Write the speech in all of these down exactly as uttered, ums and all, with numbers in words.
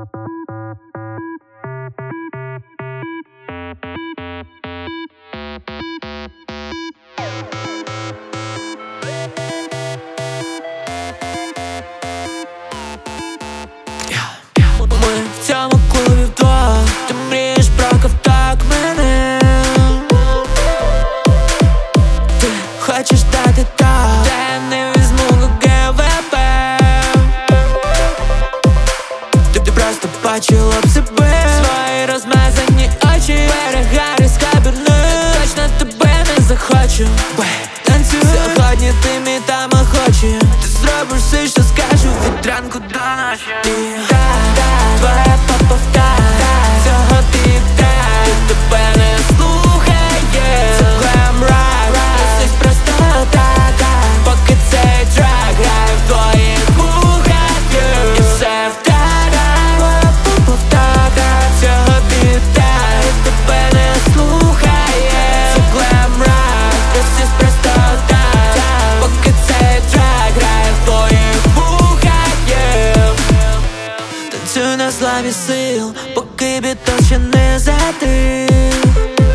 Ми в цьому клубі вдвох. Ти мрієш про ковток мене. Ти хочеш дати то, та я не візьму ГВП. Ти, ти просто бачила б себе, свої розмазані очі, перегарі з кабірни. Точно тебе не захочу. Танцюй, сьогодні ти мій тамагочі. Ти зробиш все, що скажу, від ранку до ночі. Твоя попа втає, цього ти втає. Ти тебе не слухає, це глем рак. Просить просто так, поки цей трек грає в твоїх вухах. І все втає, твоя попа втає, цього ти втає. Ти тебе не слухає, це глем рак. Просить просто так, поки цей трек грає в твоїх вухах. Танцюй на славі сил, поки бітон ще не затих.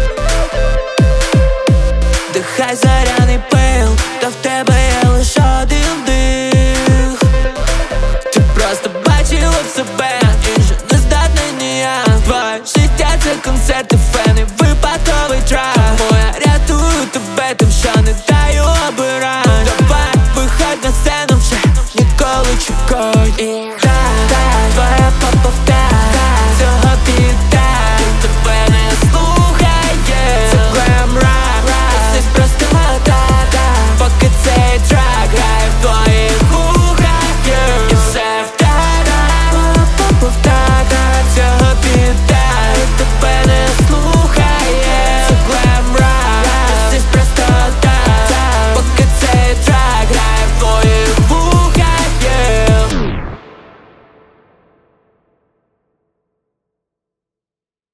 Дихай заряний пил, та в тебе є лише один дих. Ти просто бачила б себе, інше не здатний ніяк. Твоє життя це концерти, фени, випадковий трак. Тому я рятую тебе тим, що не даю обирати. Давай, виходь на сцену вже, ніколи чекай.